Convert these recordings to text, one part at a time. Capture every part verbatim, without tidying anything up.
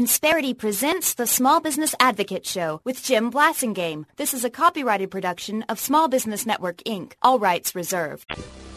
Insperity presents the Small Business Advocate Show with Jim Blasingame. This is a copyrighted production of Small Business Network, Incorporated. All rights reserved.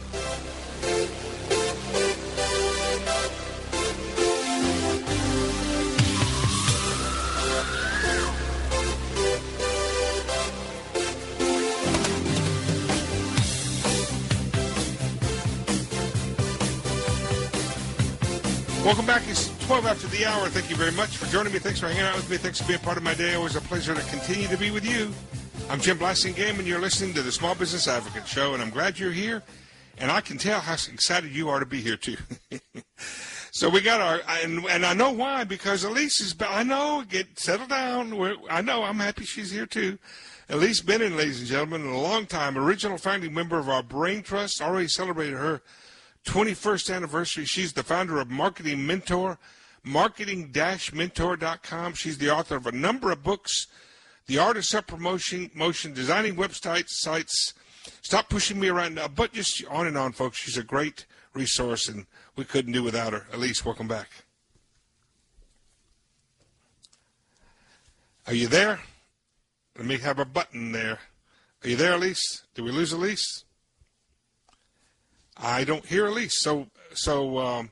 Welcome back. It's twelve after the hour. Thank you very much for joining me. Thanks for hanging out with me. Thanks for being part of my day. Always a pleasure to continue to be with you. I'm Jim Blasingame, and you're listening to the Small Business Advocate Show, and I'm glad you're here, and I can tell how excited you are to be here, too. So we got our, and, and I know why, because Elise is, I know, get settled down. We're, I know, I'm happy she's here, too. Elise Bennett, ladies and gentlemen, a long time, original founding member of our Brain Trust, already celebrated her twenty-first anniversary. She's the founder of Marketing Mentor, marketing dash mentor dot com. She's the author of a number of books, The Art of Self-Promotion, motion, Designing Websites, Sites, Stop Pushing Me Around, but just on and on, folks. She's a great resource, and we couldn't do without her. Elise, welcome back. Are you there? Let me have a button there. Are you there, Elise? Did we lose Elise? I don't hear Elise, so so um,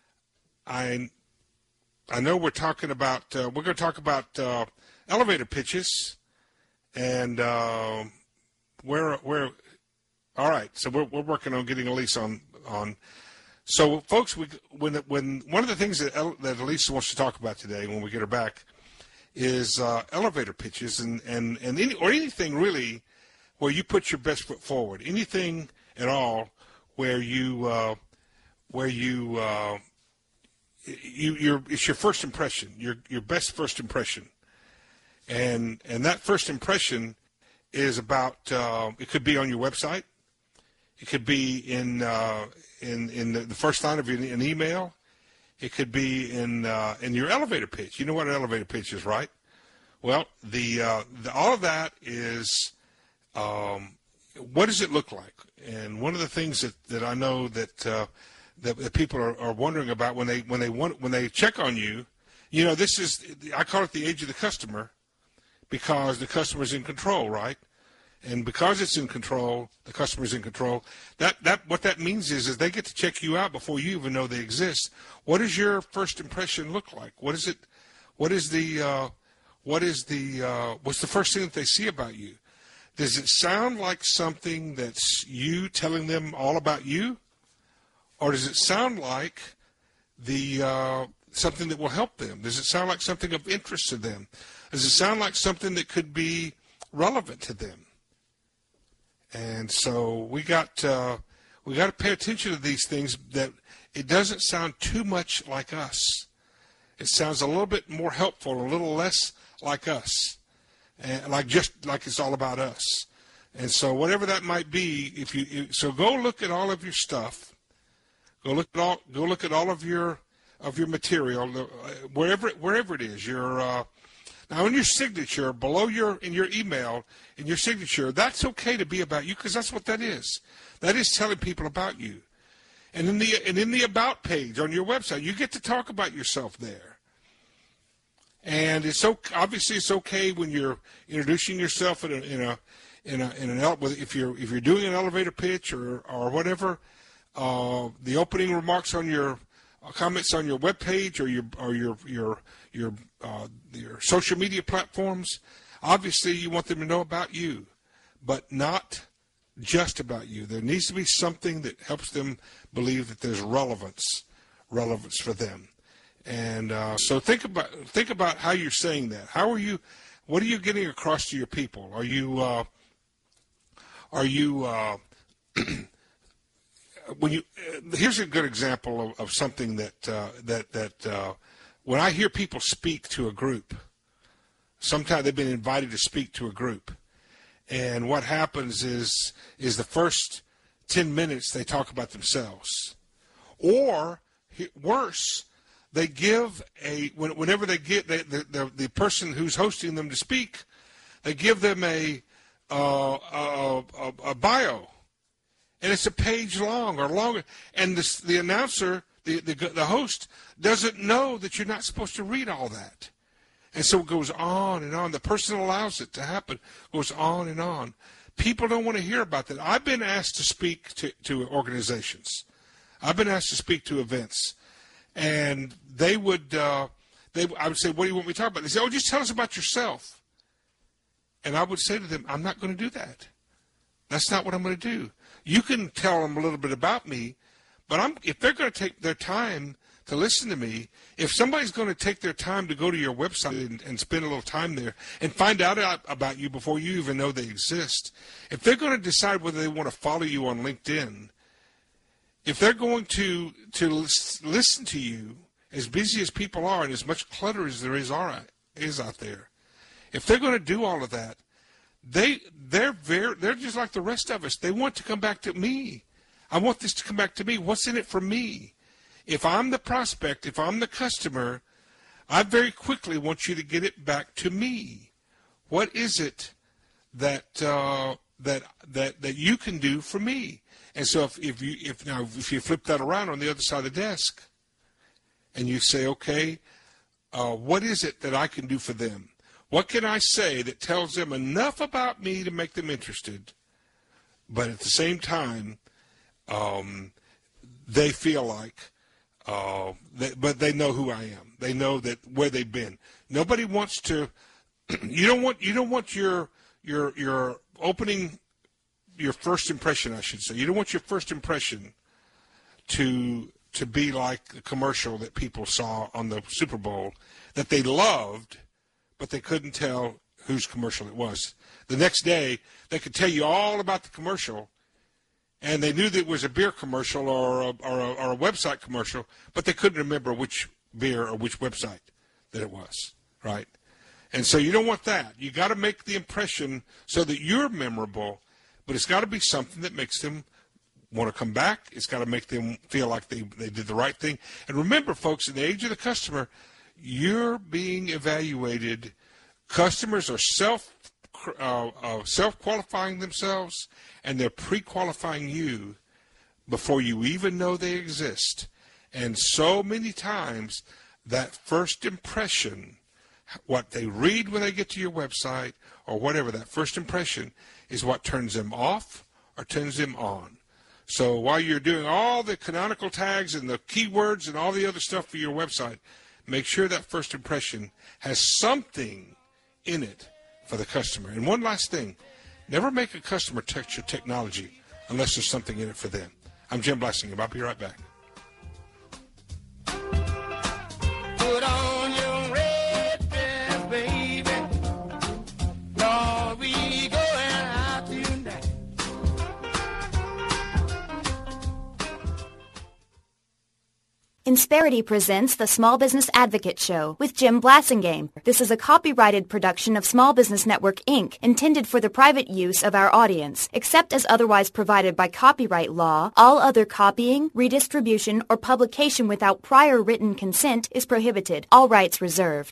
I I know we're talking about uh, we're going to talk about uh, elevator pitches, and uh, where where all right. So we're we're working on getting Elise on on. So folks, we when when one of the things that El, that Elise wants to talk about today when we get her back is uh, elevator pitches and and and any or anything really where you put your best foot forward, anything at all. Where you, uh, where you, uh, you, you're, it's your first impression, your your best first impression, and and that first impression is about. Uh, it could be on your website, it could be in uh, in in the, the first line of your, an email, it could be in uh, in your elevator pitch. You know what an elevator pitch is, right? Well, the, uh, the all of that is. Um, what does it look like? And one of the things that, that I know that, uh, that that people are, are wondering about when they when they want when they check on you, you know, this is I call it the age of the customer, because the customer's in control, right? And because it's in control, the customer's in control. That that what that means is is they get to check you out before you even know they exist. What does your first impression look like? What is it? What is the uh, what is the uh, what's the first thing that they see about you? Does it sound like something that's you telling them all about you? Or does it sound like the uh, something that will help them? Does it sound like something of interest to them? Does it sound like something that could be relevant to them? And so we got uh, we got to pay attention to these things, that it doesn't sound too much like us. It sounds a little bit more helpful, a little less like us. And like just like it's all about us. And so whatever that might be, if you so go look at all of your stuff, go look at all go look at all of your of your material, wherever wherever it is. Your uh, now in your signature, below your in your email, in your signature, that's okay to be about you, because that's what that is. That is telling people about you. And in the and in the about page on your website, you get to talk about yourself there. And it's so obviously it's okay when you're introducing yourself in a in a in a in an if you're if you're doing an elevator pitch or or whatever, uh, the opening remarks on your uh, comments on your web page or your or your your your uh, your social media platforms. Obviously, you want them to know about you, but not just about you. There needs to be something that helps them believe that there's relevance relevance for them. And uh, so think about think about how you're saying that. How are you? What are you getting across to your people? Are you uh, are you uh, when you? Uh, here's a good example of, of something that uh, that that uh, when I hear people speak to a group, sometimes they've been invited to speak to a group, and what happens is is the first ten minutes they talk about themselves, or worse. They give a whenever they get the, the the person who's hosting them to speak, they give them a uh, a, a, a bio, and it's a page long or longer. And this, the announcer the, the, the host doesn't know that you're not supposed to read all that. And so it goes on and on. The person that allows it to happen goes on and on. People don't want to hear about that. I've been asked to speak to, to organizations. I've been asked to speak to events. And they would, uh, they, I would say, what do you want me to talk about? They say, oh, just tell us about yourself. And I would say to them, I'm not going to do that. That's not what I'm going to do. You can tell them a little bit about me, but I'm, if they're going to take their time to listen to me, if somebody's going to take their time to go to your website and, and spend a little time there and find out about you before you even know they exist, if they're going to decide whether they want to follow you on LinkedIn, if they're going to to listen to you, as busy as people are and as much clutter as there is, are, is out there, if they're going to do all of that, they, they're, very, they're just like the rest of us. They want to come back to me. I want this to come back to me. What's in it for me? If I'm the prospect, if I'm the customer, I very quickly want you to get it back to me. What is it that uh, that that that you can do for me? And so if, if you if now if you flip that around on the other side of the desk, and you say, okay, uh, what is it that I can do for them? What can I say that tells them enough about me to make them interested, but at the same time, um, they feel like. Uh, they, but they know who I am. They know that where they've been. Nobody wants to. You don't want. You don't want your your your opening, your first impression, I should say. You don't want your first impression to to be like the commercial that people saw on the Super Bowl that they loved, but they couldn't tell whose commercial it was. The next day, they could tell you all about the commercial. And they knew that it was a beer commercial or a, or, a, or a website commercial, but they couldn't remember which beer or which website that it was, right? And so you don't want that. You got to make the impression so that you're memorable, but it's got to be something that makes them want to come back. It's got to make them feel like they, they did the right thing. And remember, folks, in the age of the customer, you're being evaluated. Customers are self Uh, uh, self-qualifying themselves, and they're pre-qualifying you before you even know they exist. And so many times, that first impression, what they read when they get to your website or whatever, that first impression is what turns them off or turns them on. So while you're doing all the canonical tags and the keywords and all the other stuff for your website, make sure that first impression has something in it for the customer. And one last thing, never make a customer touch your technology unless there's something in it for them. I'm Jim Blasingame. I'll be right back. Put on your red dress, baby. Lord, we going out tonight. Insperity presents the Small Business Advocate Show with Jim Blasingame. This is a copyrighted production of Small Business Network, Incorporated, intended for the private use of our audience. Except as otherwise provided by copyright law, all other copying, redistribution, or publication without prior written consent is prohibited. All rights reserved.